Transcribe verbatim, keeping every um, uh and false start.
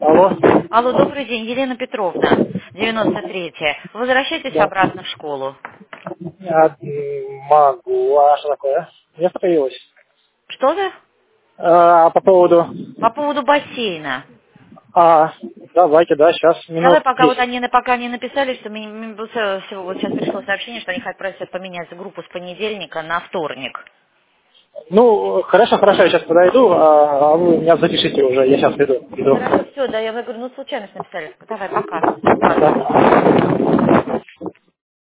Алло. Алло, добрый день, Елена Петровна, девяносто третья. Возвращайтесь Да. обратно в школу. Я м, могу. А что такое? Место появилось. Что вы? А, по поводу... По поводу бассейна. А, давайте, да, сейчас Давай минут пока вот десять. они на- пока не написали, что ми- ми- вот, э, всего вот сейчас пришло сообщение, что они хотят просят поменять группу с понедельника на вторник. Ну, хорошо, хорошо, я сейчас подойду, а, а вы меня запишите уже, я сейчас иду. иду. Хорошо, все, да, я говорю, ну случайно написали. Давай, пока. Пока. Да.